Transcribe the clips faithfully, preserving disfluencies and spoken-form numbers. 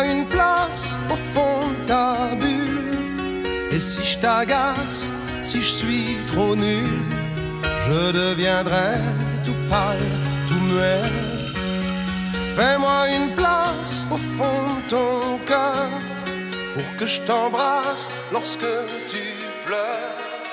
Fais-moi une place au fond de ta bulle. Et si je t'agace, si je suis trop nul, je deviendrai tout pâle, tout muet. Fais-moi une place au fond de ton cœur pour que je t'embrasse lorsque tu pleures.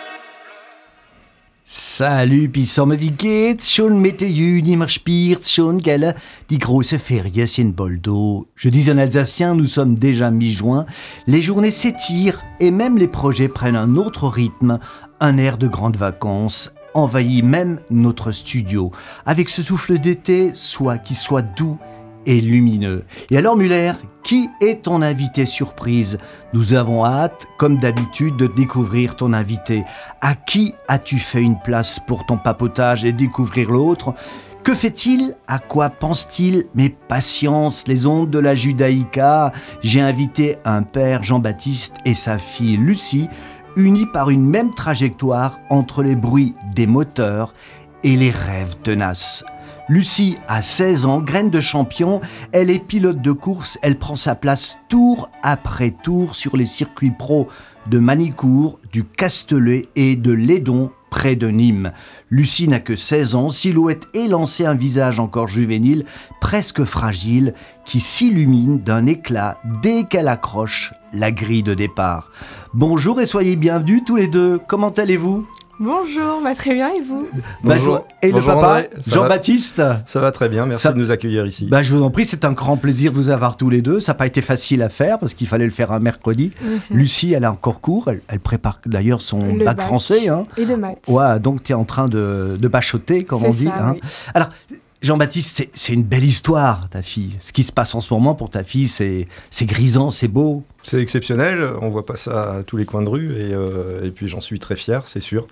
Salut, Pissom, wie geht's? Schon Mitte Juni, man spürt schon, gell? Die große Ferien sind bald da. Je dis en alsacien, nous sommes déjà mi-juin. Les journées s'étirent et même les projets prennent un autre rythme. Un air de grandes vacances envahit même notre studio. Avec ce souffle d'été, soit qui soit doux et lumineux. Et alors Muller, qui est ton invité surprise? Nous avons hâte, comme d'habitude, de découvrir ton invité. À qui as-tu fait une place pour ton papotage et découvrir l'autre? Que fait-il? À quoi pense-t-il? Mais patience, les ondes de la Judaïka. J'ai invité un père, Jean-Baptiste, et sa fille Lucie, unis par une même trajectoire entre les bruits des moteurs et les rêves tenaces. Lucie a seize ans, graine de champion, elle est pilote de course, elle prend sa place tour après tour sur les circuits pro de Manicourt, du Castellet et de Lédon, près de Nîmes. Lucie n'a que seize ans, silhouette élancée, un visage encore juvénile, presque fragile, qui s'illumine d'un éclat dès qu'elle accroche la grille de départ. Bonjour et soyez bienvenus tous les deux, comment allez-vous ? Bonjour, bah très bien et vous? Bah toi, et Bonjour le papa, André, Jean-Baptiste va, Ça va très bien, merci ça, de nous accueillir ici. Bah je vous en prie, c'est un grand plaisir de vous avoir tous les deux. Ça n'a pas été facile à faire parce qu'il fallait le faire un mercredi. Mm-hmm. Lucie, elle a encore cours, elle, elle prépare d'ailleurs son le bac, bac français. Hein. Et de maths. Ouais, donc tu es en train de, de bachoter, comme c'est on dit. Ça, hein. Oui. Alors, Jean-Baptiste, c'est, c'est une belle histoire, ta fille. Ce qui se passe en ce moment pour ta fille, c'est, c'est grisant, c'est beau. C'est exceptionnel, on voit pas ça à tous les coins de rue et, euh, et puis j'en suis très fier, c'est sûr.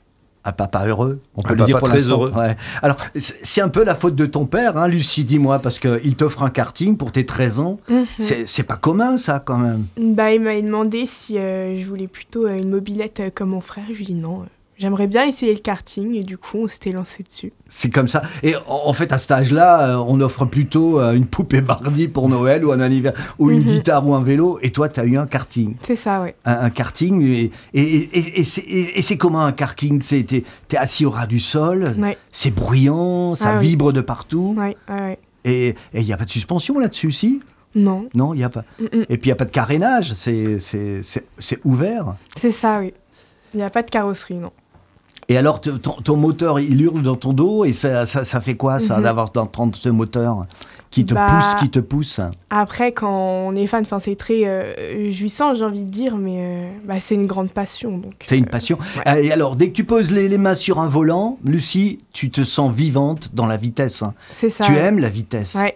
Un papa heureux, on peut un le dire pour très l'instant. Heureux. Ouais. Alors, c'est un peu la faute de ton père, hein, Lucie, dis-moi, parce qu'il t'offre un karting pour tes treize ans. Mm-hmm. C'est, c'est pas commun, ça, quand même. Bah, il m'a demandé si euh, je voulais plutôt euh, une mobilette euh, comme mon frère. Je lui ai dit non. Euh, j'aimerais bien essayer le karting, et du coup, on s'était lancé dessus. C'est comme ça. Et en fait, à cet âge-là, on offre plutôt une poupée Barbie pour Noël, ou un anniversaire, ou une mm-hmm. guitare, ou un vélo. Et toi, tu as eu un karting. C'est ça, oui. Un, un karting. Et, et, et, et, c'est, et, et c'est comment un karting? c'est, t'es, t'es assis au ras du sol, ouais. C'est bruyant, ça ah, vibre oui. de partout. Ouais, ouais, ouais. Et il n'y a pas de suspension là-dessus, si? Non. Non, il n'y a pas. Mm-mm. Et puis, il n'y a pas de carénage. C'est, c'est, c'est, c'est ouvert. C'est ça, oui. Il n'y a pas de carrosserie, non. Et alors, ton, ton moteur, il hurle dans ton dos, et ça, ça, ça fait quoi, ça, mm-hmm. d'avoir d'entendre ce moteur qui te bah, pousse, qui te pousse? Après, quand on est fan, c'est très euh, jouissant, j'ai envie de dire, mais euh, bah, c'est une grande passion. Donc, c'est une passion. Euh, ouais. Et alors, dès que tu poses les, les mains sur un volant, Lucie, tu te sens vivante dans la vitesse. Hein. C'est ça. Tu ouais. aimes la vitesse. Ouais.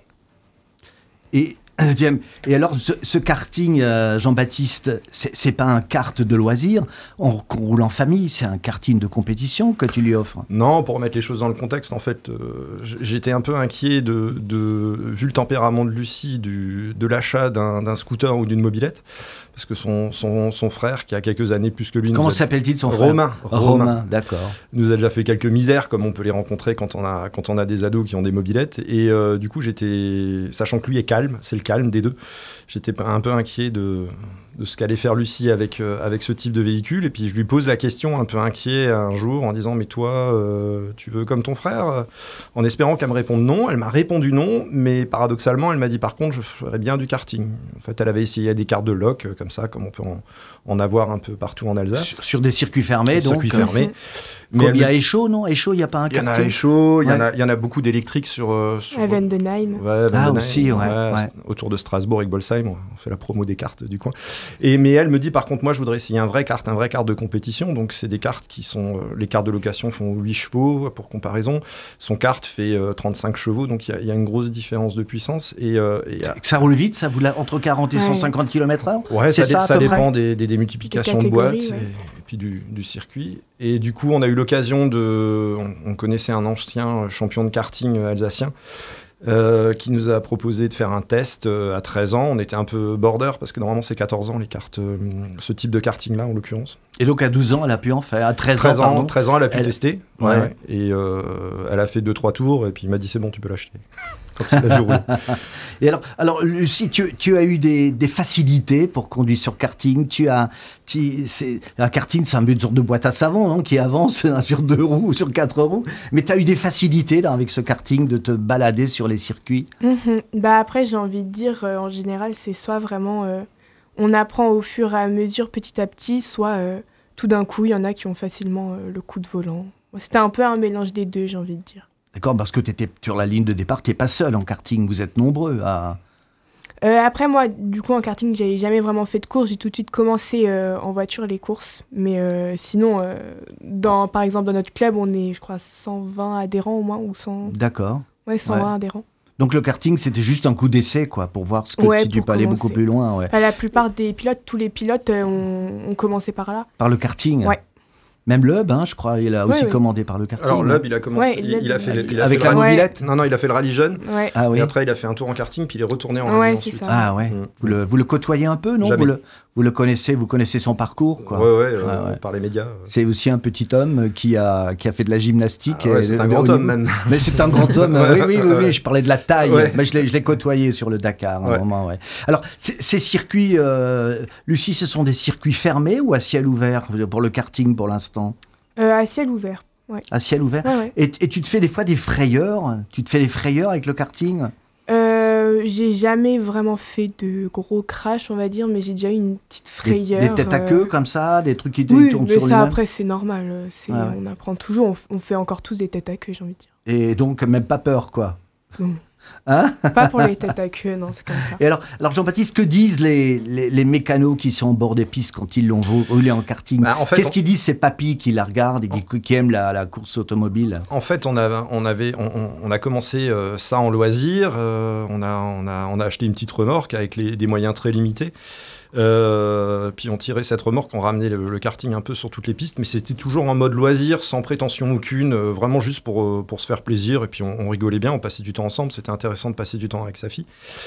Et... Et alors, ce, ce karting, euh, Jean-Baptiste, c'est, c'est pas un kart de loisir, on, on roule en famille, c'est un karting de compétition que tu lui offres. Non, pour remettre les choses dans le contexte, en fait, euh, j'étais un peu inquiet de, de, vu le tempérament de Lucie, du, de l'achat d'un, d'un scooter ou d'une mobilette, parce que son, son, son frère, qui a quelques années plus que lui... Comment a... s'appelle-t-il son frère? Romain. Romain, Romain, d'accord. Nous a déjà fait quelques misères, comme on peut les rencontrer quand on a, quand on a des ados qui ont des mobilettes. Et euh, du coup, j'étais... Sachant que lui est calme, c'est le calme des deux, j'étais un peu inquiet de, de ce qu'allait faire Lucie avec, euh, avec ce type de véhicule. Et puis, je lui pose la question un peu inquiet un jour en disant « Mais toi, euh, tu veux comme ton frère ?» En espérant qu'elle me réponde non. Elle m'a répondu non, mais paradoxalement, elle m'a dit « Par contre, je ferais bien du karting. » En fait, elle avait essayé des cartes de loc, comme ça, comme on peut en, en avoir un peu partout en Alsace. Sur, sur des circuits fermés, des donc circuits fermés. Mais il y a Échaud, non? Échaud, il n'y a pas un karting? Il y en a karting. Échaud, il ouais. y, y en a beaucoup d'électriques sur... Euh, sur à Vendenheim. Ouais, ah, aussi, ouais. ouais, ouais. Autour de Strasbourg et Bolsheim, on fait la promo des cartes du coin. Et, mais elle me dit, par contre, moi, je voudrais essayer un vrai kart, un vrai kart de compétition. Donc, c'est des cartes qui sont... Euh, les cartes de location font huit chevaux, pour comparaison. Son kart fait euh, trente-cinq chevaux, donc il y, y a une grosse différence de puissance. Et, euh, et ça roule vite, ça roule entre quarante et ouais. cent cinquante kilomètres heure? Ouais, c'est ça, ça, ça dépend des, des, des multiplications de boîtes ouais. et, et puis du, du circuit. Et du coup, on a eu l'occasion de... On, on connaissait un ancien champion de karting alsacien euh, qui nous a proposé de faire un test euh, à treize ans. On était un peu border, parce que normalement, c'est quatorze ans, les cartes, euh, ce type de karting-là, en l'occurrence. Et donc à douze ans, elle a pu en faire. À treize, treize ans, pardon. ans, treize ans, elle a pu Elle- tester. Ouais. Ouais. Et euh, elle a fait deux trois tours et puis il m'a dit c'est bon, tu peux l'acheter. Quand il a vu rouler. Et alors, alors Lucie, tu, tu as eu des, des facilités pour conduire sur karting. Tu as, tu, c'est, un karting, c'est un peu une sorte de boîte à savon, non, qui avance sur deux roues ou sur quatre roues. Mais tu as eu des facilités là, avec ce karting de te balader sur les circuits. Mhm. Bah après, j'ai envie de dire, euh, en général, c'est soit vraiment euh, on apprend au fur et à mesure, petit à petit, soit euh, tout d'un coup, il y en a qui ont facilement euh, le coup de volant. Moi, c'était un peu un mélange des deux, j'ai envie de dire. D'accord, parce que tu étais sur la ligne de départ, tu n'es pas seul en karting, vous êtes nombreux à... Euh, après, moi, du coup, en karting, j'avais jamais vraiment fait de course. J'ai tout de suite commencé euh, en voiture les courses. Mais euh, sinon, euh, dans, par exemple, dans notre club, on est, je crois, cent vingt adhérents au moins, ou cent... D'accord. Ouais, cent vingt Ouais. adhérents. Donc le karting, c'était juste un coup d'essai, quoi, pour voir ce que Ouais, si tu pour peux aller commencer. beaucoup plus loin, ouais. Bah, la plupart des pilotes, tous les pilotes euh, ont, ont commencé par là. Par le karting. Ouais. Même Loeb, hein, je crois, il a Ouais, aussi ouais. commandé par le karting. Alors Loeb, il a commencé, Ouais, il, Loeb, il a fait, il- il a Avec fait la le- mobilette. Non, non, il a fait le rallye jeune. Ouais. Ah oui. Et après, il a fait un tour en karting, puis il est retourné en Ouais, rallye c'est ensuite. ça. Ah ouais. Mm. Vous le, vous le côtoyez un peu, non Jamais. vous le, vous le connaissez, vous connaissez son parcours, quoi. Ouais, ouais, euh, Ouais, ouais. par les médias. C'est aussi un petit homme qui a, qui a fait de la gymnastique. Ah ouais, et- c'est un au grand niveau- homme, même. Mais c'est un grand homme, oui, oui, oui, oui, je parlais de la taille, Ouais. mais je l'ai, je l'ai côtoyé sur le Dakar à un Ouais. moment, ouais. Alors, c- ces circuits, euh, Lucie, ce sont des circuits fermés ou à ciel ouvert pour le karting pour l'instant? Euh, à ciel ouvert. À ciel ouvert. Ouais, ouais. Et, et tu te fais des fois des frayeurs? Tu te fais des frayeurs avec le karting? Euh, j'ai jamais vraiment fait de gros crash, on va dire, mais j'ai déjà eu une petite Des, frayeur. des têtes à euh, queue comme ça, des trucs qui te Oui, tournent mais sur ça, lui-même? après, c'est normal. euh, c'est- Ah ouais. On apprend toujours, on, f- on fait encore tous des têtes à queue, j'ai envie de dire. Et donc, même pas peur, quoi. Non. Hein? Pas pour les têtes à queue, non, c'est comme ça. Et alors, alors Jean-Baptiste, que disent les, les, les mécanos qui sont au bord des pistes quand ils l'ont vo- roulé en karting? Bah, en fait, Qu'est-ce on- qu'ils disent ces papis qui la regardent et qui, qui aiment la, la course automobile? En fait, on a, on avait, on, on- on a commencé euh, ça en loisir. euh, on, a, on, a, on a acheté une petite remorque avec les- des moyens très limités. Euh, puis on tirait cette remorque, on ramenait le, le karting un peu sur toutes les pistes, mais c'était toujours en mode loisir, sans prétention aucune, euh, vraiment juste pour, euh, pour se faire plaisir. Et puis on, on rigolait bien, on passait du temps ensemble. C'était intéressant de passer du temps avec sa fille.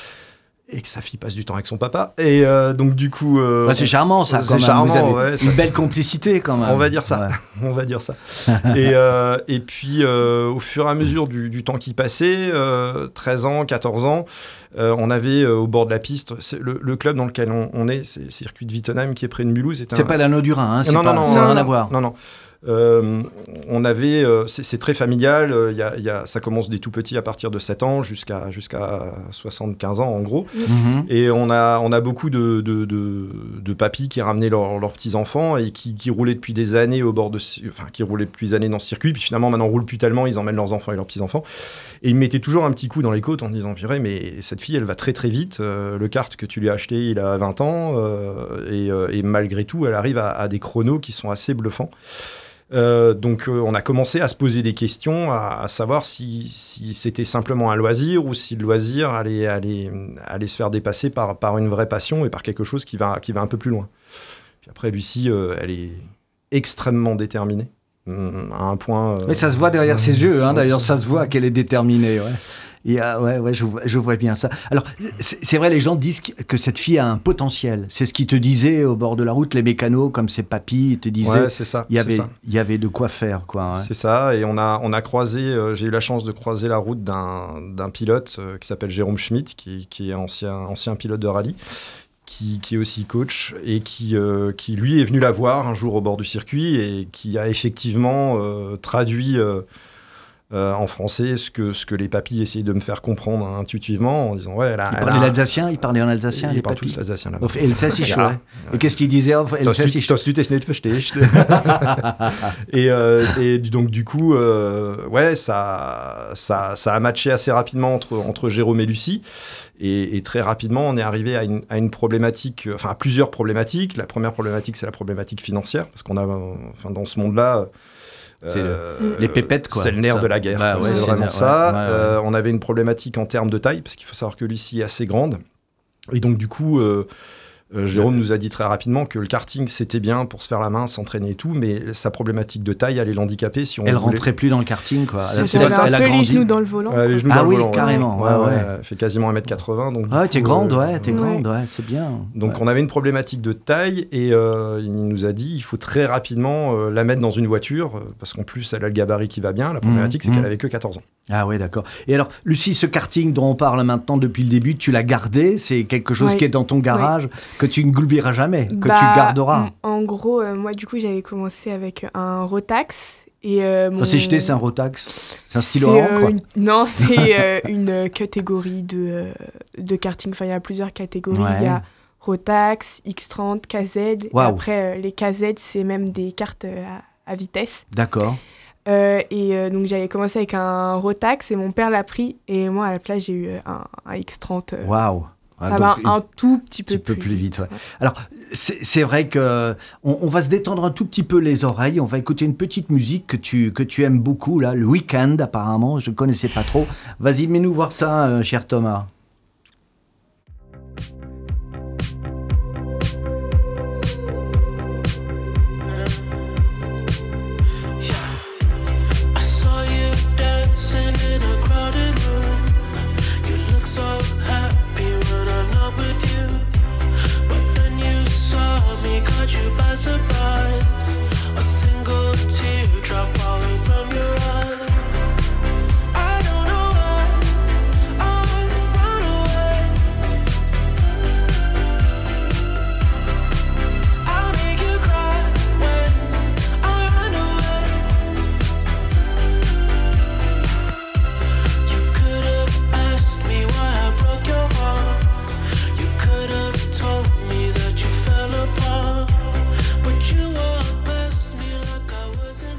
Et que sa fille passe du temps avec son papa. Et euh, donc du coup... euh, Bah, c'est charmant, ça, c'est quand même. charmant, Vous avez ouais, une ça- belle complicité, quand même. On va dire ça. Ouais. on va dire ça. et, euh, et puis, euh, au fur et à mesure du, du temps qui passait, euh, treize ans, quatorze ans, euh, on avait euh, au bord de la piste, c'est le, le club dans lequel on, on est, c'est le circuit de Wittenheim qui est près de Mulhouse. C'est pas l'anneau du Rhin, hein, c'est non, pas, non, non, ça n'a non, rien non, à voir. Non, non. Euh, on avait, euh, c'est c'est très familial, euh, y a, y a, ça commence des tout petits à partir de sept ans jusqu'à jusqu'à soixante-quinze ans en gros. Mhm. Et on a, on a beaucoup de, de, de, de papis qui ramenaient leurs leurs petits-enfants et qui, qui roulaient depuis des années au bord de... Enfin, qui roulaient depuis des années dans ce circuit. Puis finalement, maintenant, on roule plus tellement, ils emmènent leurs enfants et leurs petits-enfants. Et ils mettaient toujours un petit coup dans les côtes en disant, purée, mais cette fille, elle va très très vite. Euh, le kart que tu lui as acheté, il a vingt ans. euh, et, euh, et malgré tout, elle arrive à, à des chronos qui sont assez bluffants. Euh, donc euh, on a commencé à se poser des questions, à, à savoir si, si c'était simplement un loisir ou si le loisir allait, allait, allait se faire dépasser par, par une vraie passion et par quelque chose qui va, qui va un peu plus loin. Puis après, Lucie, euh, elle est extrêmement déterminée, hum, à un point... euh, Mais ça se voit derrière ses yeux, hein, ouais, d'ailleurs, ça- ça se voit qu'elle est déterminée. Ouais. Il y a- ouais, ouais, je vois, je vois bien ça. Alors, c'est c'est vrai, les gens disent que que cette fille a un potentiel. C'est ce qu'ils te disaient au bord de la route, les mécanos, comme ses papis, ils te disaient. Ouais, c'est ça. Il y c'est avait, ça. il y avait de quoi faire, quoi. Ouais. C'est ça, et on a, on a croisé, euh, j'ai eu la chance de croiser la route d'un d'un pilote euh, qui s'appelle Jérôme Schmitt, qui, qui est ancien, ancien pilote de rallye, qui, qui est aussi coach, et qui, euh, qui lui est venu la voir un jour au bord du circuit, et qui a effectivement euh, traduit euh, euh, en français ce que, ce que les papis essayaient de me faire comprendre intuitivement, en disant, ouais, elle a... Il elle parlait a- l'alsacien, il parlait en alsacien, Ils les parlent papis. tous l'alsacien là-bas. Auf Elsassisch, Ja. ouais. Et qu'est-ce qu'il disait auf Das du, Elsassisch? das du das nicht verstehst. et, euh, et du- donc du coup, euh, ouais, ça, ça, ça a matché assez rapidement entre, entre Jérôme et Lucie. Et, et très rapidement, on est arrivé à une, à une problématique, enfin à plusieurs problématiques. La première problématique, c'est la problématique financière, parce qu'on a, euh, enfin dans ce monde-là, C'est euh, les pépettes, quoi. C'est le nerf Ça. de la guerre. Bah quoi. ouais, c'est c'est vraiment le nerf, ça. ouais, ouais, ouais. Euh, on avait une problématique en termes de taille, parce qu'il faut savoir que Lucie est assez grande. Et donc, du coup, euh, Euh, Jérôme nous a dit très rapidement que le karting c'était bien pour se faire la main, s'entraîner et tout, mais sa problématique de taille allait l'handicaper si on Elle voulait... rentrait plus dans le karting, quoi. C'est- Elle, c'est Elle pas ça, avait elle un a peu les grandi. genoux dans le volant. Ouais, les genoux Ah dans le oui, volant, ouais. carrément, ouais, ouais. Elle fait quasiment un mètre quatre-vingts. Donc, Ah, du t'es coup, grande, euh, ouais, t'es ouais. grande, ouais, c'est bien. Donc Ouais. on avait une problématique de taille et euh, il nous a dit il faut très rapidement euh, la mettre dans une voiture euh, parce qu'en plus elle a le gabarit qui va bien. La problématique c'est mmh. qu'elle avait que quatorze ans. Ah ouais, d'accord. Et alors, Lucie, ce karting dont on parle maintenant depuis le début, tu l'as gardé, c'est quelque chose Oui. qui est dans ton garage, que tu n'oublieras jamais, que Bah, tu garderas. m- En gros, euh, moi, du coup, j'avais commencé avec un Rotax. Et, euh, mon... Ça, c'est jeté, c'est un Rotax. C'est un stylo C'est, à euh, encre. une- Non, c'est euh, une catégorie de, euh, de karting. Enfin, il y a plusieurs catégories. Ouais. Il y a Rotax, X trente, K Z. Et Waouh. après, euh, les K Z, c'est même des cartes euh, à, à vitesse. D'accord. Euh, et euh, donc, j'avais commencé avec un Rotax et mon père l'a pris. Et moi, à la place, j'ai eu euh, un, un X trente. euh, Waouh. Ah, ça donc, va une- un tout petit peu, petit peu plus vite, ouais. Alors, c'est c'est vrai que on, on va se détendre un tout petit peu les oreilles. On va écouter une petite musique que tu, que tu aimes beaucoup, là, le Weeknd, apparemment. Je ne connaissais pas trop. Vas-y, mets-nous voir ça, euh, cher Thomas. I saw you dancing in a crowded room. You look so happy when I'm not with you. But then you saw me, caught you by surprise. A single teardrop falling from your eye. I don't know why I run away. I'll make you cry when I run away. You could have asked me why I broke your heart. You could have told me that you fell apart. But you walked past me like I wasn't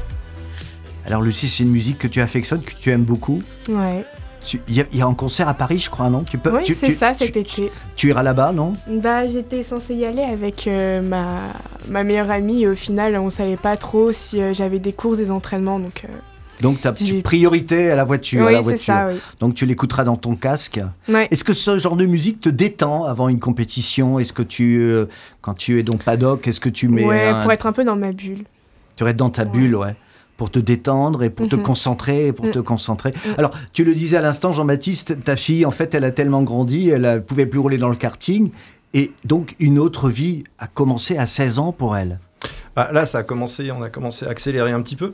there. Alors, Lucie, c'est une musique que tu affectionnes, que tu aimes beaucoup. Ouais. Tu- Il y, a- il y a un concert à Paris, je crois, non tu peux, Oui, tu, c'est tu- ça, tu- cet été. Tu iras là-bas, non? Bah, j'étais censée y aller avec euh, ma, ma meilleure amie et au final, on savait pas trop si euh, j'avais des courses, des entraînements. Donc, euh, Donc, tu as J'ai- priorité à la voiture. à oui, la c'est voiture. ça, oui. Donc, tu l'écouteras dans ton casque. Ouais. Est-ce que ce genre de musique te détend avant une compétition? Est-ce que tu, euh, quand tu es dans le paddock, est-ce que tu mets Ouais, un- pour être un peu dans ma bulle. tu restes dans ta Ouais. bulle, ouais, pour te détendre et pour te Mhm. concentrer, et pour Mm. te concentrer. Mm. Alors, tu le disais à l'instant, Jean-Baptiste, ta fille, en fait, elle a tellement grandi, elle ne pouvait plus rouler dans le karting, et donc une autre vie a commencé à seize ans pour elle. Ah, là, ça a commencé, on a commencé à accélérer un petit peu.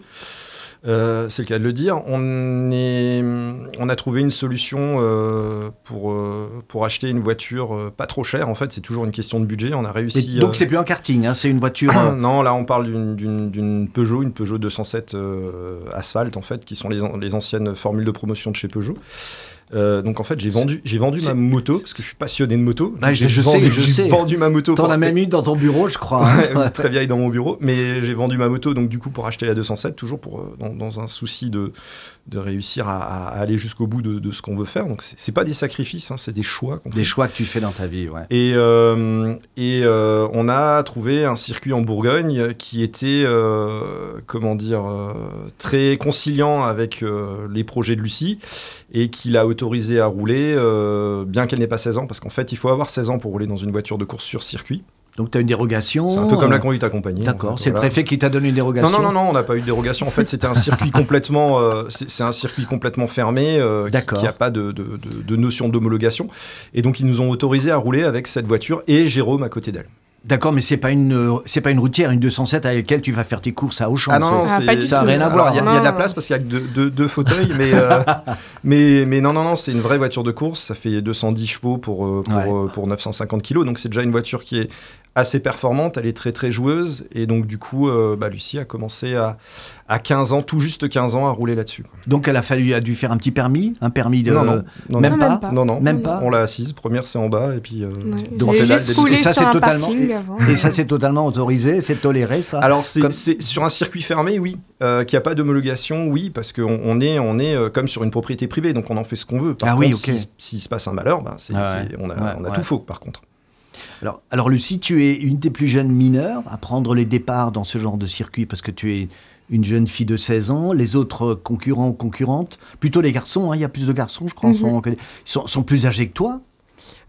Euh, c'est le cas de le dire. On, est, on a trouvé une solution euh, pour, euh, pour acheter une voiture euh, pas trop chère. En fait, c'est toujours une question de budget. On a Et réussi. donc, euh, c'est plus un karting, hein, c'est une voiture. euh, Non, là, on parle d'une- d'une d'une Peugeot, une Peugeot deux cent sept euh, Asphalt, en fait, qui sont les, an- les anciennes formules de promotion de chez Peugeot. Euh, donc, en fait, j'ai vendu, j'ai vendu c'est- ma moto, parce que je suis passionné de moto. Bah, je- J'ai je sais, vendu- je j'ai sais. vendu ma moto. T'en pour- as même eu dans ton bureau, je crois. hein. Ouais, très vieille dans mon bureau, mais j'ai vendu ma moto donc du coup pour acheter la deux cent sept, toujours pour, euh, dans, dans un souci de, de réussir à, à aller jusqu'au bout de, de ce qu'on veut faire. Donc c'est c'est pas des sacrifices, hein, c'est des choix qu'on fait. Des choix que tu fais dans ta vie, ouais. Et, euh, et euh, on a trouvé un circuit en Bourgogne qui était, euh, comment dire, euh, très conciliant avec euh, les projets de Lucie et qui l'a autorisé à rouler, euh, bien qu'elle n'ait pas seize ans, parce qu'en fait, il faut avoir seize ans pour rouler dans une voiture de course sur circuit. Donc, tu as une dérogation. C'est un peu comme la euh, conduite accompagnée. D'accord, en fait, c'est le voilà. préfet qui t'a donné une dérogation. Non, non, non, non, on n'a pas eu de dérogation. En fait, c'était un circuit complètement, euh, c'est c'est un circuit complètement fermé, euh, qui- D'accord. qui n'a pas de, de, de- de notion d'homologation. Et donc, ils nous ont autorisé à rouler avec cette voiture et Jérôme à côté d'elle. D'accord, mais c'est pas une euh, c'est pas une routière, une deux cent sept avec laquelle tu vas faire tes courses à Auchan. Ah non, non, c'est- Ah, c'est- pas du ça a tout. rien à Alors, voir. Il y, a- Non, il y a de la non. place parce qu'il y a que deux, deux- deux fauteuils, mais, euh, mais, mais non, non, non, c'est une vraie voiture de course. Ça fait deux cent dix chevaux pour, euh, pour, Ouais. euh, pour neuf cent cinquante kilos. Donc, c'est déjà une voiture qui est assez performante. Elle est très, très joueuse. Et donc, du coup, euh, bah, Lucie a commencé à, à quinze ans, tout juste quinze ans, à rouler là-dessus, quoi. Donc elle a fallu a dû faire un petit permis, un permis de Non, non, non, même Non, pas. même pas. Non, non, Même pas. On l'a assise. Première, c'est en bas. Et puis. euh, Ouais. Donc, Je l'ai pédale, juste des- roulé et ça, sur c'est un totalement- parking avant. Et ça c'est totalement autorisé, c'est toléré ça. Alors, c'est Comme- c'est sur un circuit fermé, oui. Euh, qu'il n'y a pas d'homologation, oui, parce qu'on on est, on est euh, comme sur une propriété privée, donc on en fait ce qu'on veut. Par Ah contre, oui, ok. si- s'il se passe un malheur, ben, c'est- Ah ouais. c'est- on a, Ouais, on a ouais. tout faux, par contre. Alors, alors Lucie, tu es une des plus jeunes mineures à prendre les départs dans ce genre de circuit parce que tu es une jeune fille de seize ans. Les autres concurrents ou concurrentes, plutôt les garçons, hein, il y a plus de garçons, je crois, en ce Mhm. moment que les- ils sont, sont plus âgés que toi.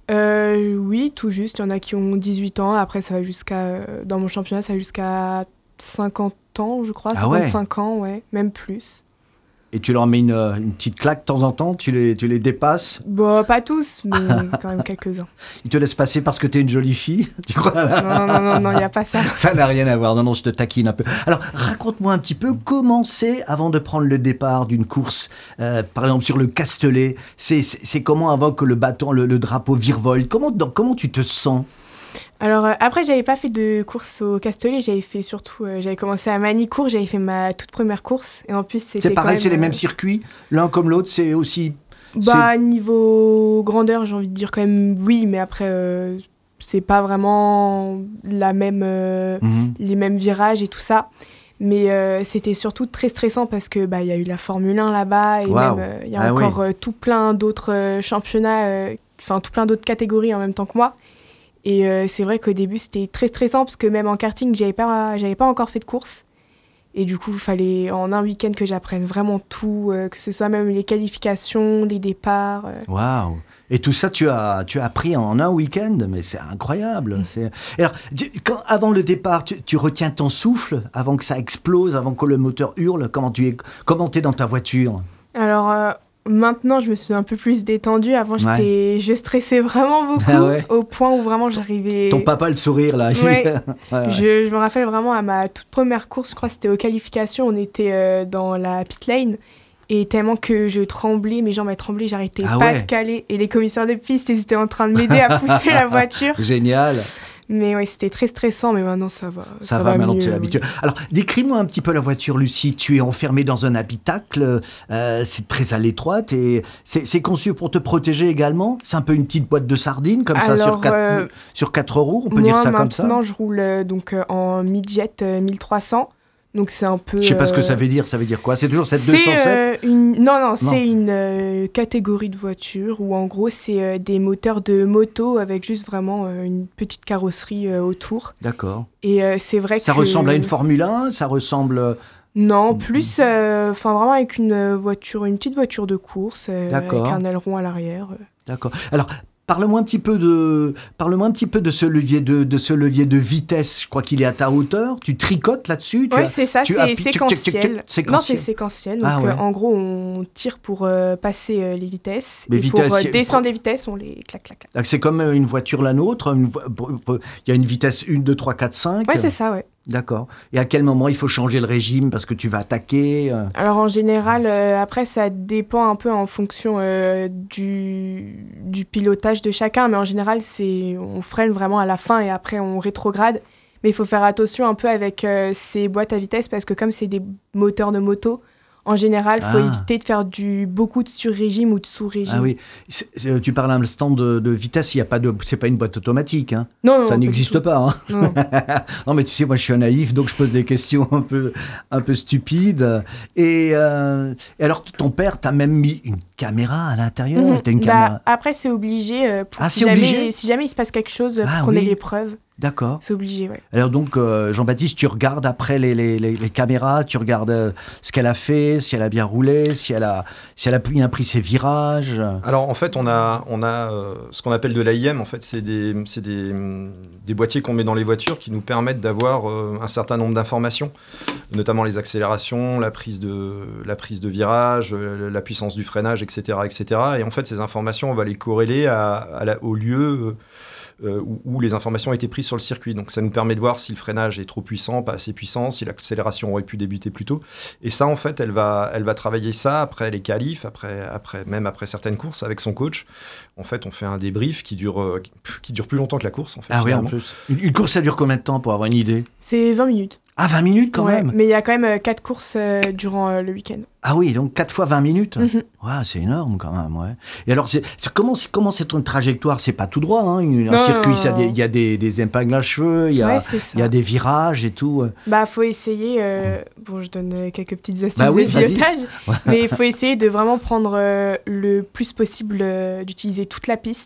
Euh, oui, tout juste. Il y en a qui ont dix-huit ans. Après, ça va jusqu'à... euh, dans mon championnat, ça va jusqu'à cinquante ans, je crois. Ah ouais. cinquante-cinq ans, ouais. Même plus. Et tu leur mets une, euh, une petite claque de temps en temps, tu les, tu les dépasses. Bon, pas tous, mais quand même quelques-uns. Ils te laissent passer parce que t'es une jolie fille. Tu crois? Non, non, non, non, il n'y a pas ça. Ça n'a rien à voir. Non, non, je te taquine un peu. Alors, raconte-moi un petit peu comment c'est avant de prendre le départ d'une course, euh, par exemple sur le Castellet. C'est, c'est, c'est comment avant que le bâton, le, le drapeau virevolte. Comment, dans- comment tu te sens? Alors euh, après, j'avais pas fait de course au Castellet, j'avais fait surtout, euh, j'avais commencé à Manicourt, j'avais fait ma toute première course, et en plus c'était C'est quand pareil, même, c'est les euh, mêmes circuits, l'un comme l'autre, c'est aussi. Bah niveau grandeur, j'ai envie de dire quand même oui, mais après euh, c'est pas vraiment la même, euh, Mhm. les mêmes virages et tout ça. Mais euh, c'était surtout très stressant parce que bah il y a eu la Formule un là-bas et Waouh. même euh, il y a Ah oui. encore euh, tout plein d'autres euh, championnats, euh, enfin tout plein d'autres catégories en même temps que moi. Et euh, c'est vrai qu'au début c'était très stressant parce que même en karting j'avais pas j'avais pas encore fait de course. Et du coup, il fallait en un week-end que j'apprenne vraiment tout, euh, que ce soit même les qualifications, les départs. euh. Waouh! Et tout ça, tu as, tu as appris en un week-end, mais c'est incroyable. C'est... Et alors, tu- quand, avant le départ, tu, tu retiens ton souffle avant que ça explose, avant que le moteur hurle. Comment tu es, comment t'es dans ta voiture? Alors euh, maintenant, je me suis un peu plus détendue. Avant, j'étais, je stressais vraiment beaucoup, Ah ouais. au point où vraiment j'arrivais... Ton papa, le sourire là. Ouais. Ouais, ouais. Je, je me rappelle vraiment à ma toute première course, je crois que c'était aux qualifications, on était euh, dans la pit lane. Et tellement que je tremblais, mes jambes elles tremblaient, j'arrêtais Ah pas ouais. de caler. Et les commissaires de piste, ils étaient en train de m'aider à pousser la voiture. Génial. Mais ouais, c'était très stressant, mais maintenant ça va. Ça, va, maintenant mieux, tu es oui. habitué. Alors, décris-moi un petit peu la voiture, Lucie. Tu es enfermée dans un habitacle, euh, c'est très à l'étroite et c'est, c'est conçu pour te protéger également. C'est un peu une petite boîte de sardines, comme ça, sur Alors, quatre, euh, sur quatre roues, on peut Moi, dire ça comme ça. maintenant, je roule euh, donc, euh, en midjet euh, mille trois cents. Donc c'est un peu... Je sais pas ce que euh, ça veut dire. Ça veut dire quoi? C'est toujours cette c'est, deux cent sept? euh, une... Non, non, Non. c'est une euh, catégorie de voiture où en gros c'est euh, des moteurs de moto avec juste vraiment euh, une petite carrosserie euh, autour. D'accord. Et euh, c'est vrai Ça que... ressemble à une Formule un? Ça ressemble... Non, plus, enfin vraiment avec une euh, voiture, une petite voiture de course euh, avec D'accord. un aileron à l'arrière. euh. D'accord. Alors, parle-moi un petit peu de, parle-moi un petit peu de ce levier de, de ce levier de vitesse. Je crois qu'il est à ta hauteur. Tu tricotes là-dessus. Tu Oui, as- c'est ça, tu c'est appuies- tchic, tchic, tchic, tchic, séquentiel. Non, c'est séquentiel. séquentiel. Donc, Ah ouais. euh, en gros, on tire pour euh, passer euh, les vitesses. Les et vitesses, pour euh, y a- descendre les vitesses, on les clac, clac, clac. Donc, c'est comme une voiture la nôtre. une vo- pour- pour- Il y a une vitesse un, deux, trois, quatre, cinq. Ouais, c'est ça, ouais. D'accord. Et à quel moment il faut changer le régime parce que tu vas attaquer euh, Alors, en général, euh, après, ça dépend un peu en fonction euh, du, du pilotage de chacun. Mais en général, c'est, on freine vraiment à la fin et après, on rétrograde. Mais il faut faire attention un peu avec euh, ces boîtes à vitesse parce que comme c'est des moteurs de moto, en général, il faut Ah. éviter de faire du, beaucoup de sur-régime ou de sous-régime. Ah oui. C'est- c'est- tu parles à l'instant de, de vitesse. Il y a pas de. C'est pas une boîte automatique. Hein. Non, non, Ça pas du n'existe tout. pas. Hein. Non, non. Non, mais tu sais, moi, je suis un naïf, donc je pose des questions un peu, un peu stupides. Et, euh, et alors, ton père t'a même mis une caméra à l'intérieur. Mhm. T'as une Bah, caméra. après, c'est obligé. euh, pour Ah, si, c'est jamais, obligé si jamais il se passe quelque chose, Ah, pour qu'on ait oui. les preuves, D'accord. c'est obligé, ouais. Alors donc, euh, Jean-Baptiste, tu regardes après les, les, les, les caméras, tu regardes euh, ce qu'elle a fait, si elle a bien roulé, si elle a, si elle a bien pris ses virages. Alors en fait, on a, on a euh, ce qu'on appelle de l'A I M. En fait, c'est des, c'est des, hum, des boîtiers qu'on met dans les voitures qui nous permettent d'avoir euh, un certain nombre d'informations, notamment les accélérations, la prise de, la prise de virage, euh, la puissance du freinage, et cetera, et cetera. Et en fait, ces informations, on va les corréler à, à la- au lieu euh, euh, où, où les informations ont été prises sur le circuit. Donc ça nous permet de voir si le freinage est trop puissant, pas assez puissant, si l'accélération aurait pu débuter plus tôt. Et ça, en fait, elle va, elle va travailler ça après les qualifs, après, après, même après certaines courses avec son coach. En fait, on fait un débrief qui dure, euh, qui dure plus longtemps que la course. En fait, Ah oui, en finalement. plus. Une, une course, ça dure combien de temps pour avoir une idée? C'est vingt minutes. Ah, vingt minutes quand Ouais, même. mais il y a quand même euh, quatre courses euh, durant euh, le week-end. Ah oui, donc quatre fois vingt minutes. Mhm. Ouais, c'est énorme quand même, ouais. Et alors, c'est, c'est- comment, c'est, comment c'est ton trajectoire? C'est pas tout droit, hein, une- un Non, circuit, non, ça, non. il y a des, des épingles à cheveux, il y a, Ouais, c'est ça. il y a des virages et tout. euh. Bah, faut essayer. euh, Bon, je donne euh, quelques petites astuces Bah oui, de vas-y. pilotage, mais il faut essayer de vraiment prendre euh, le plus possible, euh, d'utiliser toute la piste.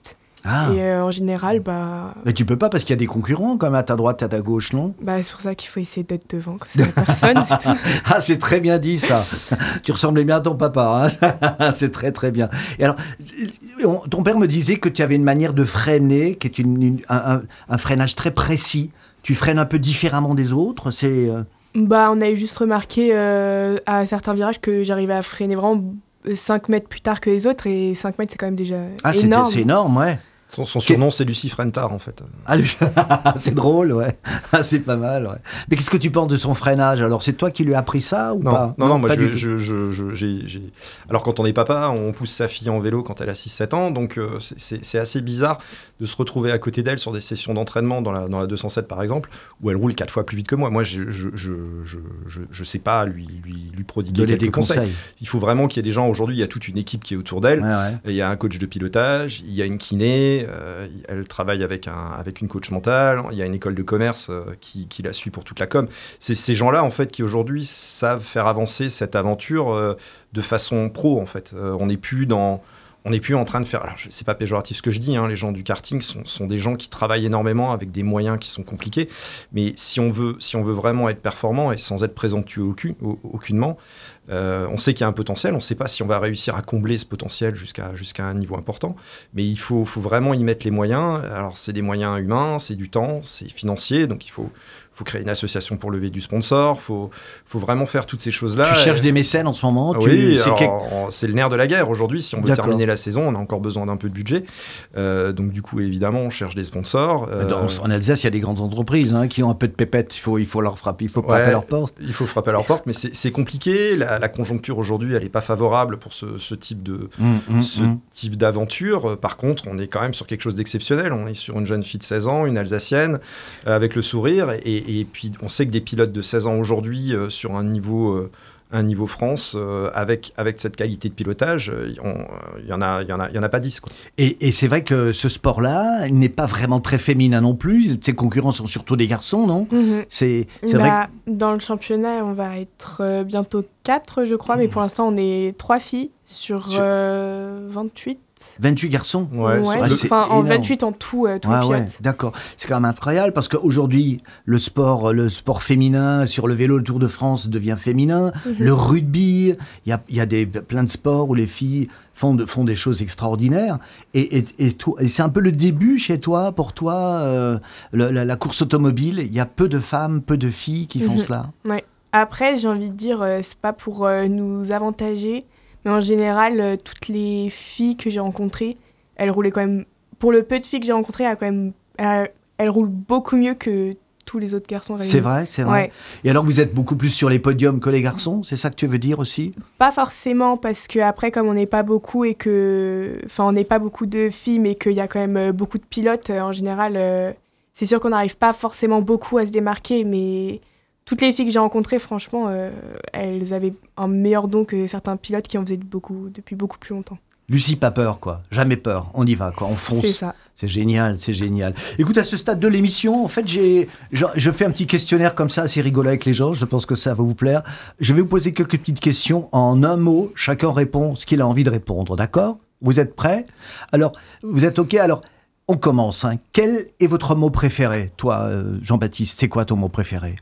Ah. Et euh, en général, bah, Mais tu peux pas parce qu'il y a des concurrents quand même à ta droite, à ta gauche, non? bah, c'est pour ça qu'il faut essayer d'être devant, comme ça, il y a personne, c'est tout. Ah, c'est très bien dit ça. Tu ressemblais bien à ton papa. Hein. C'est très très bien. Et alors, on- ton père me disait que tu avais une manière de freiner, qui est une, une- un, un- un freinage très précis. Tu freines un peu différemment des autres. C'est euh, Bah, on a eu juste remarqué euh, à certains virages que j'arrivais à freiner vraiment cinq mètres plus tard que les autres, et cinq mètres, c'est quand même déjà ah, c'est énorme. c'est énorme, ouais. Son, son surnom, c'est Lucie Frentard, en fait. Ah, lui- c'est drôle, ouais. Ah, c'est pas mal, ouais. Mais qu'est-ce que tu penses de son freinage? Alors, c'est toi qui lui as appris ça ou Non, pas? non, non, moi, pas je, du tout. je, je, je- j'ai, j'ai- Alors, quand on est papa, on pousse sa fille en vélo quand elle a six sept ans, donc euh, c'est- c'est c'est assez bizarre de se retrouver à côté d'elle sur des sessions d'entraînement dans la, dans la deux cent sept, par exemple, où elle roule quatre fois plus vite que moi. Moi, je je, je, je, je, je sais pas lui, lui, lui prodiguer Donner quelques des conseils. conseils. Il faut vraiment qu'il y ait des gens, aujourd'hui, il y a toute une équipe qui est autour d'elle. Ouais, ouais. Il y a un coach de pilotage, il y a une kiné, euh, elle travaille avec, un, avec une coach mentale, il y a une école de commerce euh, qui, qui la suit pour toute la com. C'est ces gens-là, en fait, qui aujourd'hui savent faire avancer cette aventure euh, de façon pro, en fait. Euh, on n'est plus dans... On n'est plus en train de faire... Alors, je- c'est pas péjoratif ce que je dis, hein, les gens du karting sont, sont des gens qui travaillent énormément avec des moyens qui sont compliqués. Mais si on veut, si on veut vraiment être performant et sans être présomptueux aucun, au- aucunement, euh, on sait qu'il y a un potentiel. On ne sait pas si on va réussir à combler ce potentiel jusqu'à jusqu'à un niveau important. Mais il faut, faut vraiment y mettre les moyens. Alors, c'est des moyens humains, c'est du temps, c'est financier. Donc, il faut... faut créer une association pour lever du sponsor, il faut, faut vraiment faire toutes ces choses-là. Tu cherches Et- des mécènes en ce moment? Ah tu... oui, c'est alors, quel- on- c'est le nerf de la guerre aujourd'hui. Si on veut D'accord. terminer la saison, on a encore besoin d'un peu de budget. Euh, donc du coup, évidemment, on cherche des sponsors. Euh, Dans- En Alsace, il y a des grandes entreprises hein, qui ont un peu de pépette. Il faut, il faut leur frapper, il faut frapper Ouais. à leur porte. Il faut frapper à leur porte, mais c'est c'est compliqué. La, la conjoncture aujourd'hui, elle n'est pas favorable pour ce, ce type de Hum, hum, ce hum. type d'aventure. Euh, Par contre, on est quand même sur quelque chose d'exceptionnel. On est sur une jeune fille de seize ans, une Alsacienne, euh, avec le sourire. Et, et puis, on sait que des pilotes de seize ans aujourd'hui, euh, sur un niveau, euh, un niveau France, euh, avec, avec cette qualité de pilotage, euh, on- euh, il n'y en a, il y en a, il y en a pas dix, quoi. Et, et c'est vrai que ce sport-là il n'est pas vraiment très féminin non plus. Ses concurrents sont surtout des garçons, non? Mhm. C'est c'est vrai Bah, dans le championnat, on va être euh, bientôt quatre, je crois, mais pour l'instant, on est trois filles sur, Sur- euh, vingt-huit. que vingt-huit garçons. Ouais, Ouais, sur Ouais, deux- c'est enfin, en énorme. vingt-huit en tout, euh, tous Ouais, les ouais, pilotes. d'accord. C'est quand même incroyable parce qu'aujourd'hui, le sport, le sport féminin sur le vélo, le Tour de France devient féminin. Mhm. Le rugby, il y a, il y a des, plein de sports où les filles font, de- font des choses extraordinaires. Et, et, et, toi- et c'est un peu le début chez toi, pour toi, euh, le- la, la course automobile. Il y a peu de femmes, peu de filles qui font Mhm. cela. Après, j'ai envie de dire, euh, c'est pas pour euh, nous avantager, mais en général, euh, toutes les filles que j'ai rencontrées, elles roulaient quand même. Pour le peu de filles que j'ai rencontrées, elles, quand même, elles, elles roulent beaucoup mieux que tous les autres garçons. réunis. C'est vrai, c'est vrai. Ouais. Et alors, vous êtes beaucoup plus sur les podiums que les garçons, c'est ça que tu veux dire aussi? Pas forcément, parce que après, comme on n'est pas beaucoup et que. Enfin, on n'est pas beaucoup de filles, mais qu'il y a quand même euh, beaucoup de pilotes, euh, en général, euh, c'est sûr qu'on n'arrive pas forcément beaucoup à se démarquer, mais toutes les filles que j'ai rencontrées, franchement, euh, elles avaient un meilleur don que certains pilotes qui en faisaient beaucoup, depuis beaucoup plus longtemps. Lucie, pas peur, quoi. Jamais peur. On y va, quoi. On C'est fonce. ça. C'est génial, c'est génial. Écoute, à ce stade de l'émission, en fait, j'ai, je, je fais un petit questionnaire comme ça, assez rigolo avec les gens. Je pense que ça va vous plaire. Je vais vous poser quelques petites questions en un mot. Chacun répond ce qu'il a envie de répondre, d'accord? Vous êtes prêts? Alors, vous êtes OK? Alors, on commence. Hein. Quel est votre mot préféré? Toi, euh, Jean-Baptiste, c'est quoi ton mot préféré?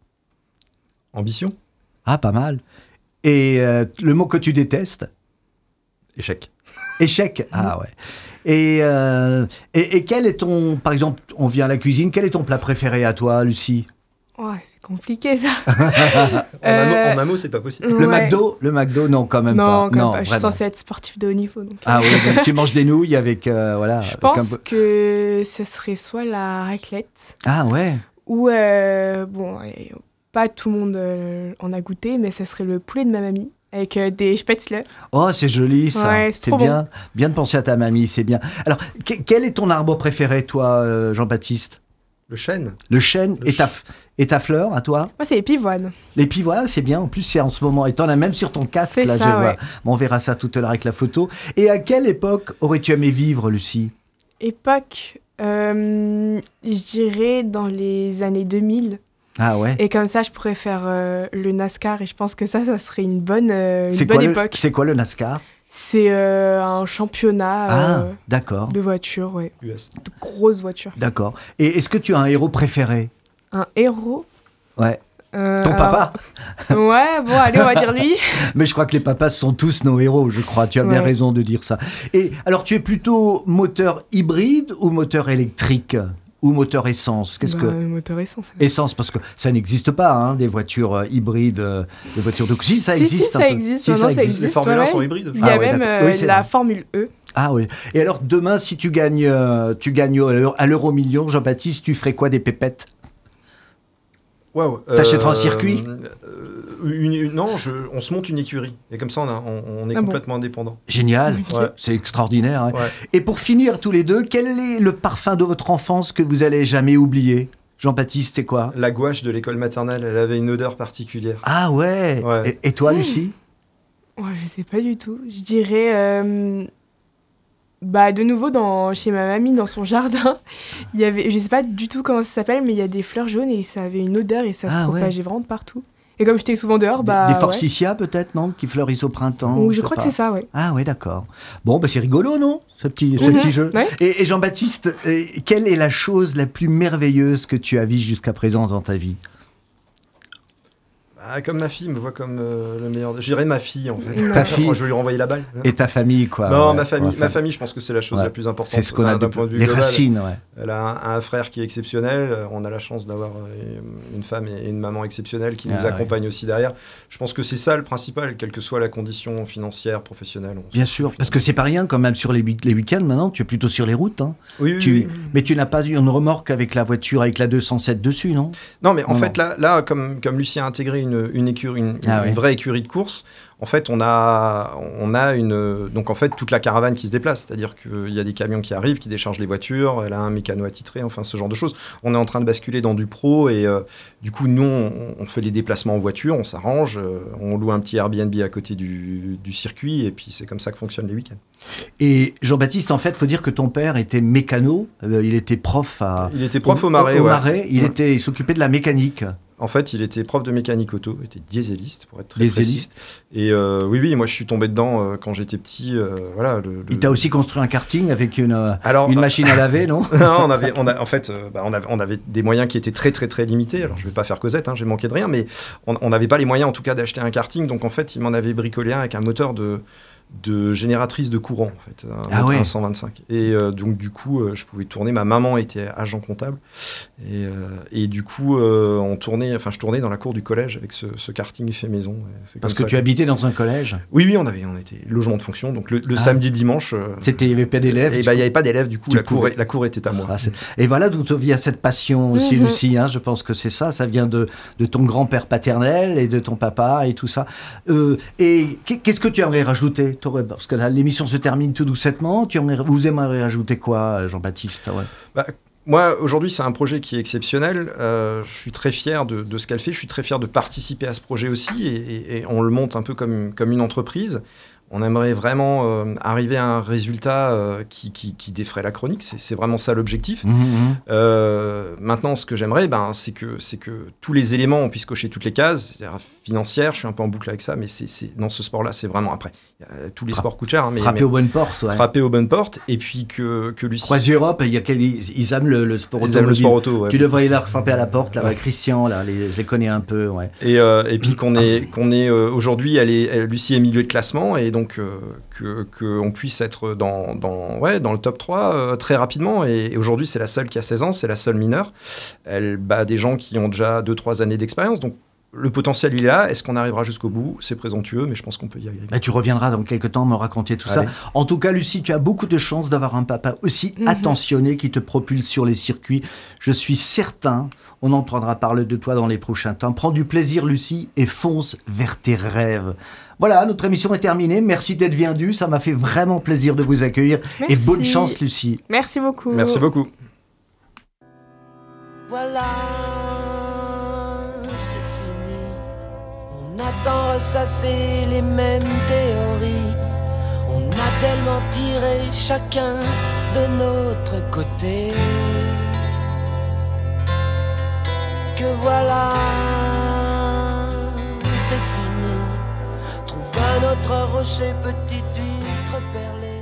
Ambition, Ah, pas mal. Et euh, le mot que tu détestes? échec. Échec. Ah ouais. Et, euh, et, et quel est ton, par exemple, on vient à la cuisine, quel est ton plat préféré à toi, Lucie? Ouais, c'est compliqué ça. En, un mot, Euh, en un mot, c'est pas possible. Le Ouais. McDo, le McDo, non, quand même Non, pas. quand même pas. Je suis vraiment. censée être sportive de haut niveau. Donc, Ah euh, oui, donc tu manges des nouilles avec, euh, voilà. je avec pense un peu- que ce serait soit la raclette, Ah ouais. ou, euh, bon, et pas tout le monde euh, en a goûté, mais ce serait le poulet de ma mamie, avec euh, des spätzle. Oh, c'est joli ça. Ouais, c'est c'est trop bien, bien de penser à ta mamie, c'est bien. Alors, que- quel est ton arbre préféré, toi, euh, Jean-Baptiste? Le chêne. Le chêne Le et ta, ch- f- et ta fleur, à toi? Moi, c'est les pivoines. Les pivoines, c'est bien. En plus, c'est en ce moment. Et t'en as même sur ton casque, C'est là, ça, je vois. ouais. Bon, on verra ça tout à l'heure avec la photo. Et à quelle époque aurais-tu aimé vivre, Lucie? Époque, euh, je dirais dans les années deux mille. Ah ouais. Et comme ça, je pourrais faire euh, le NASCAR. Et je pense que ça, ça serait une bonne, euh, une C'est bonne quoi, le, époque. c'est quoi le NASCAR? C'est euh, un championnat Ah, euh, d'accord, de voitures, ouais. U S. De grosses voitures. d'accord. Et est-ce que tu as un héros préféré? Un héros. Ouais. euh, Ton papa? alors- Ouais, bon, allez, on va dire lui. Mais je crois que les papas sont tous nos héros, je crois. Tu as bien Ouais. raison de dire ça. Et alors, tu es plutôt moteur hybride ou moteur électrique ou moteur essence? Qu'est-ce Bah, que moteur essence. essence? Parce que ça n'existe pas, hein, des voitures euh, hybrides, euh, des voitures de. Si, ça Si, existe. si, un ça peu. existe. Si, Non, ça non, ça existe. existe. Les Formule un ouais. sont hybrides. Il y a Ah ouais, même d'accord. euh, Oui, c'est la vrai. Formule E. Ah oui. Et alors, demain, si tu gagnes, euh, tu gagnes à l'euro- à l'euro-million, Jean-Baptiste, tu ferais quoi des pépettes? Waouh. T'achèteras un circuit euh, une- une- Non, je- on se monte une écurie. Et comme ça, on, a- on- on est Ah bon. complètement indépendant. Génial. Ok. Ouais. C'est extraordinaire. hein. Ouais. Et pour finir, tous les deux, quel est le parfum de votre enfance que vous allez jamais oublier? Jean-Baptiste, c'est quoi? La gouache de l'école maternelle, elle avait une odeur particulière. Ah ouais, Ouais. Et, et toi, Lucie? Ouais, je sais pas du tout. Je dirais, euh, bah, de nouveau, dans, chez ma mamie, dans son jardin, il y avait, je sais pas du tout comment ça s'appelle, mais il y a des fleurs jaunes et ça avait une odeur et ça Ah se ouais. propageait vraiment de partout. Et comme j'étais souvent dehors, Des- bah. Des ouais. forsythias peut-être, non? Qui fleurissent au printemps? Ou je je sais crois pas. que c'est ça, ouais. Ah ouais, d'accord. Bon, bah, c'est rigolo, non? Ce petit, ce Mhm, petit jeu. ouais. Et, et Jean-Baptiste, euh, quelle est la chose la plus merveilleuse que tu as vue jusqu'à présent dans ta vie? Ah, comme ma fille me voit comme euh, le meilleur. Je dirais ma fille, en fait. Ta fille. Je vais lui renvoyer la balle. Et ta famille, quoi. non, ouais, ma famille, ouais, ma famille, je pense que c'est la chose Ouais. la plus importante. C'est ce qu'on d'un- a d'un de point de vue les global. racines, ouais. Elle a un, un frère qui est exceptionnel. euh, On a la chance d'avoir euh, une femme et une maman exceptionnelles qui nous Ah, ouais. accompagnent aussi derrière. Je pense que c'est ça le principal, quelle que soit la condition financière, professionnelle. on Bien se- sûr, parce que c'est pas rien quand même sur les, week- les week-ends maintenant, tu es plutôt sur les routes. Hein. Oui, oui, Tu- oui. Mais tu n'as pas eu une remorque avec la voiture, avec la deux cent sept dessus, non? Non, mais en Non, fait, là, là comme, comme Lucie a intégré une, une, écurie, une, Ah une ouais. vraie écurie de course, en fait, on a, on a une, donc en fait, toute la caravane qui se déplace. C'est-à-dire qu'il y a des camions qui arrivent, qui déchargent les voitures, elle a un mécano attitré, enfin, ce genre de choses. On est en train de basculer dans du pro et euh, du coup, nous, on, on fait les déplacements en voiture, on s'arrange, euh, on loue un petit Airbnb à côté du, du circuit et puis c'est comme ça que fonctionnent les week-ends. Et Jean-Baptiste, en fait, faut dire que ton père était mécano, euh, il était prof à... Il était prof au, Marais. Au ouais. Marais, il, Ouais. était, il s'occupait de la mécanique. En fait, il était prof de mécanique auto, il était dieseliste pour être très Dieseliste. précis. Et euh, oui, oui, moi je suis tombé dedans euh, quand j'étais petit. euh, voilà. Le, le- Il t'a aussi construit un karting avec une, euh, Alors, une euh, machine à laver, non? non, on avait, on a, en fait, euh, bah, on, avait, on avait des moyens qui étaient très, très, très limités. Alors, je vais pas faire Cosette, hein, j'ai manqué de rien, mais on on n'avait pas les moyens, en tout cas, d'acheter un karting. Donc, en fait, il m'en avait bricolé un avec un moteur de, de génératrice de courant, en fait, un, Ah ouais. un cent vingt-cinq. Et euh, donc, du coup, euh, je pouvais tourner. Ma maman était agent comptable, et, euh, et du coup, euh, on tournait, enfin, je tournais dans la cour du collège avec ce, ce karting fait maison. Et c'est Parce comme que ça tu habitais dans un collège. Oui, oui, on avait, on était logement de fonction. Donc, le, le Ah. samedi, le dimanche. euh, C'était, il n'y avait pas d'élèves. et tu bah, il n'y avait pas d'élèves, du coup, tu la cour, pouvais. la cour était à moi. Ah, c'est- et voilà d'où te vient cette passion aussi, Mhm. Lucie. Hein, je pense que c'est ça. Ça vient de, de ton grand-père paternel et de ton papa et tout ça. Euh, et qu'est- qu'est-ce que tu aimerais rajouter? T'aurais- Parce que là, l'émission se termine tout doucettement. Tu aimerais, vous aimeriez rajouter quoi, Jean-Baptiste? Ouais. Bah, moi, aujourd'hui, c'est un projet qui est exceptionnel. Euh, je suis très fier de, de ce qu'elle fait. Je suis très fier de participer à ce projet aussi. Et, et- et on le monte un peu comme, comme une entreprise. On aimerait vraiment euh, arriver à un résultat euh, qui, qui, qui défraie la chronique. C'est, c'est vraiment ça l'objectif. Mhm, mhm. Euh, maintenant, ce que j'aimerais, ben, c'est que, c'est que tous les éléments, on puisse cocher toutes les cases. C'est-à-dire financière, je suis un peu en boucle avec ça, mais c'est, c'est, dans ce sport-là, c'est vraiment après. Euh, tous les Fra- sports coûtent cher, hein, mais, Frapper mais aux bonnes portes. Ouais. frapper aux bonnes portes. Et puis que, que Lucie... Croisi Europe, il y a quel- ils, ils aiment le, le sport Ils aiment le automobile. sport auto. Ouais. Tu devrais leur frapper à la porte, là, avec Christian, là, les, je les connais un peu. Ouais. Et, euh, et puis qu'on est, qu'on est euh, aujourd'hui, elle est, elle- Lucie est milieu de classement, et donc euh, que, qu'on puisse être dans, dans, ouais, dans le top trois euh, très rapidement. Et, et aujourd'hui, c'est la seule qui a seize ans, c'est la seule mineure. Elle bat des gens qui ont déjà deux trois années d'expérience. Donc le potentiel, il est là. Est-ce qu'on arrivera jusqu'au bout? C'est présomptueux, mais je pense qu'on peut y arriver. Bah, tu reviendras dans quelques temps me raconter tout Allez. ça. En tout cas, Lucie, tu as beaucoup de chance d'avoir un papa aussi Mhm. attentionné qui te propulse sur les circuits. Je suis certain, on entendra parler de toi dans les prochains temps. Prends du plaisir, Lucie, et fonce vers tes rêves. Voilà, notre émission est terminée. Merci d'être venue. Ça m'a fait vraiment plaisir de vous accueillir. Et Merci. bonne chance, Lucie. Merci beaucoup. Merci beaucoup. Voilà, c'est fini. On a tant ressassé les mêmes théories. On a tellement tiré chacun de notre côté que voilà, c'est fini. Trouve un autre registre. clocher, petite vitre perlée.